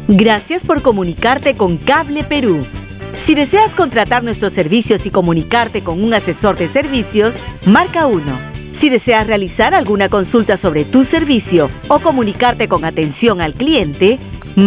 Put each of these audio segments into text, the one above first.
Gracias por comunicarte con Cable Perú. Si deseas contratar nuestros servicios y comunicarte con un asesor de servicios, marca 1. Si deseas realizar alguna consulta sobre tu servicio o comunicarte con atención al cliente,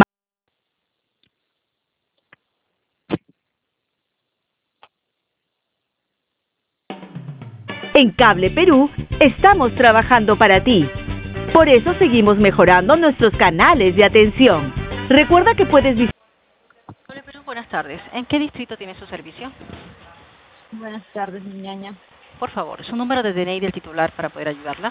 en Cable Perú estamos trabajando para ti. Por eso seguimos mejorando nuestros canales de atención. Recuerda que puedes visitar... Hola Perú, buenas tardes. ¿En qué distrito tiene su servicio? Buenas tardes, mi ñaña. Por favor, su número de DNI del titular para poder ayudarla.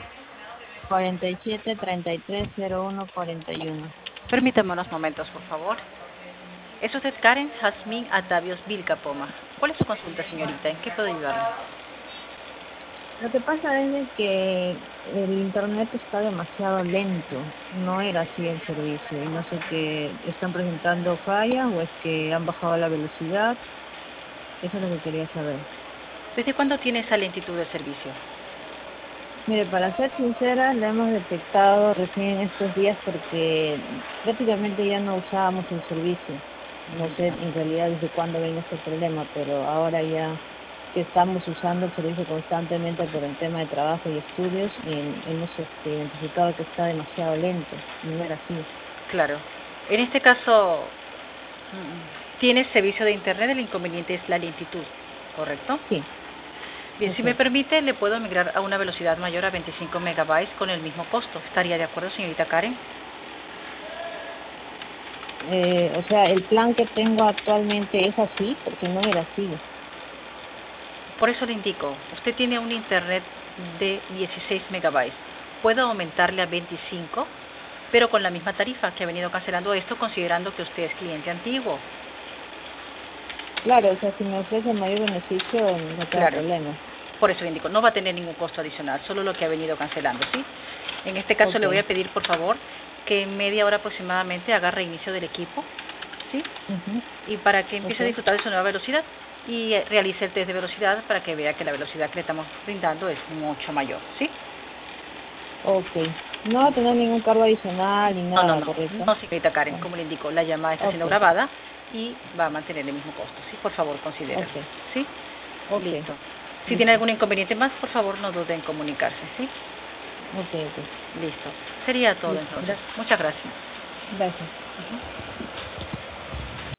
47-33-01-41. Permítame unos momentos, por favor. Es usted Karen Jazmín Atavios Vilcapoma. ¿Cuál es su consulta, señorita? ¿En qué puedo ayudarla? Lo que pasa es que el internet está demasiado lento. No era así el servicio. Y no sé qué están presentando fallas o es que han bajado la velocidad. Eso es lo que quería saber. ¿Desde cuándo tiene esa lentitud del servicio? Mire, para ser sincera, la hemos detectado recién estos días porque prácticamente ya no usábamos el servicio. No sé en realidad desde cuándo viene este problema, pero ahora ya que estamos usando el servicio constantemente por el tema de trabajo y estudios, hemos identificado que está demasiado lento. No era así. Claro. En este caso, tiene servicio de internet, el inconveniente es la lentitud, ¿correcto? Sí. Bien, si me permite, le puedo migrar a una velocidad mayor a 25 megabytes con el mismo costo. ¿Estaría de acuerdo, señorita Karen? O sea, el plan que tengo actualmente es así, porque no era así. Por eso le indico, usted tiene un internet de 16 megabytes. Puedo aumentarle a 25, pero con la misma tarifa que ha venido cancelando esto, considerando que usted es cliente antiguo. Claro, o sea, si me ofrece mayor beneficio, no tengo problema. Por eso le indico, no va a tener ningún costo adicional, solo lo que ha venido cancelando, ¿sí? En este caso le voy a pedir, por favor, que en media hora aproximadamente haga reinicio del equipo, ¿sí? Y para que empiece a disfrutar de su nueva velocidad y realice el test de velocidad para que vea que la velocidad que le estamos brindando es mucho mayor, ¿sí? Ok. No va a tener ningún cargo adicional ni nada, ¿correcto? No, señorita Karen, como le indico, la llamada está siendo grabada y va a mantener el mismo costo, ¿sí? Por favor, considéralo, ¿sí? Listo. Si tiene algún inconveniente más, por favor, no dude en comunicarse, ¿sí? Ok. Listo. Sería todo entonces. Muchas gracias. Gracias.